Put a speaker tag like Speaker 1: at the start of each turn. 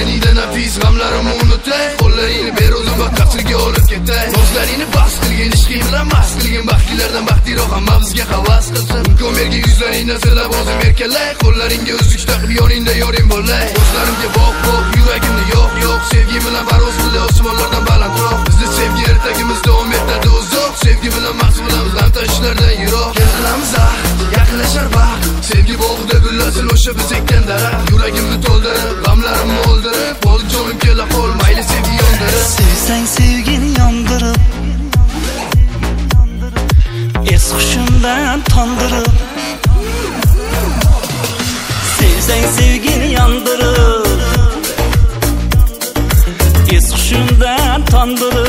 Speaker 1: Sevganingda nafis g'amlarimni unutay. Qo'llaringni ber o'zim va qasrga olib ketay. Ko'zlaringni bas qilgin, ishqing bilan mast qilgin. Baxtlilardan baxtliroq hamma bizga havas qilsin. Ko'merga yuzlaringni silab o'zim erkalay. Qo'llaringga uzuk taqib yoningda yoring bo'lay. Ko'zlarimga boq, yuragimni yo'q. Sevgi bilan baroz qildi osmonlardan balandroq. Bizni sevgi ertagimiz davom etadi uzoq. Sevgi bilan maqsad qilamiz ham tashlardan yiroq. Kelamiz yaqinlashar baxt. Sevgi bog'ida gullasin o'sha biz ekkan daraxt. Yuragimni to'ldirib, g'amlarimni o'ldirib, bo'l jonim kela qol, mayli sevgi yondirib.
Speaker 2: Sevsang sevgini yondirib, es hushimdan tondirib. Sevsang sevgini yondirib, es hushimdan tondirib.